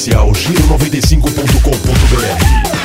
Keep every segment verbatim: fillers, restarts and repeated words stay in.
oficial giro noventa e cinco ponto com ponto b r.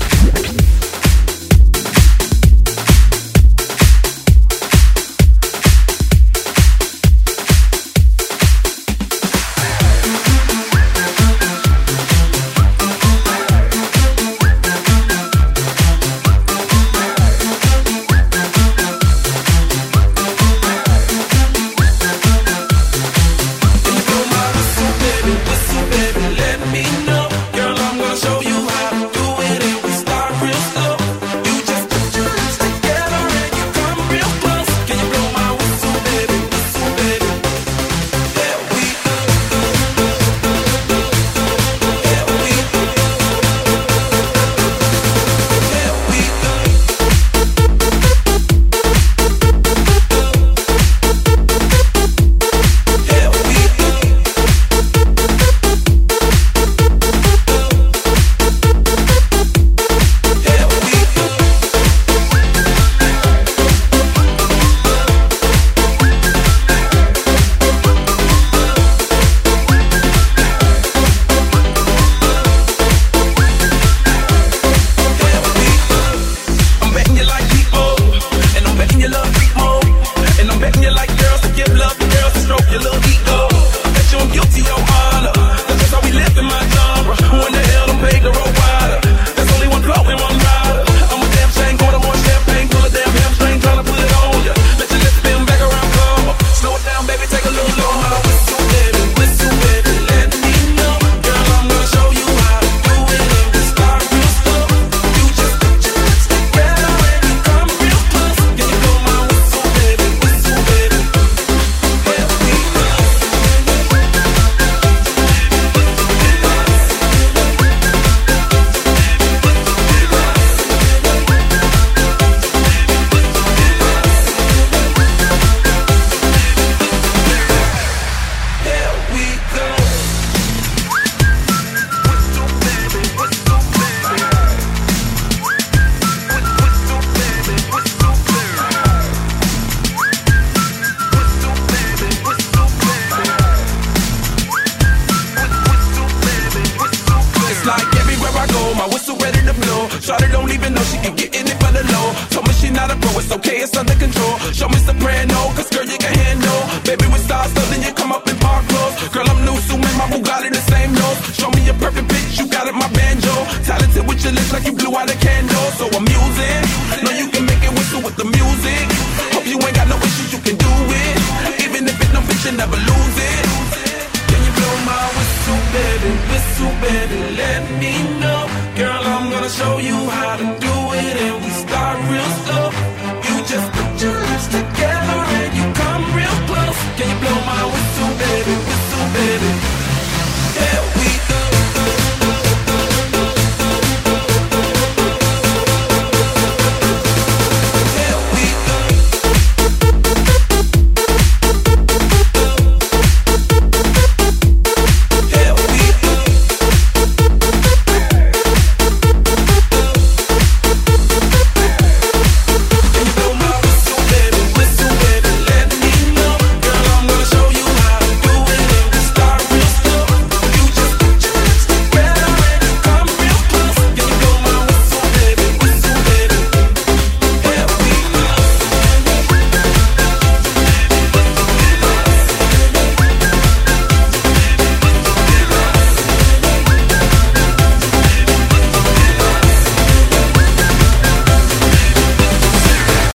Shawty don't even know she can get in it for the low. Told me she not a pro, it's okay, it's under control. Show me soprano, cause girl you can handle. Baby with stars, so then you come up in park clothes. Girl I'm new, so man, my Bugatti the same nose. Show me a perfect pitch, you got it, my banjo. Talented with your lips like you blew out a candle. So I'm using, know you can make it whistle with the music. Hope you ain't got no issues, you can do it. Even if it don't fit, you never lose it. Can you blow my whistle, baby, whistle, baby, let me know. Girl, I'm gonna show you how to do it, and we start real slow.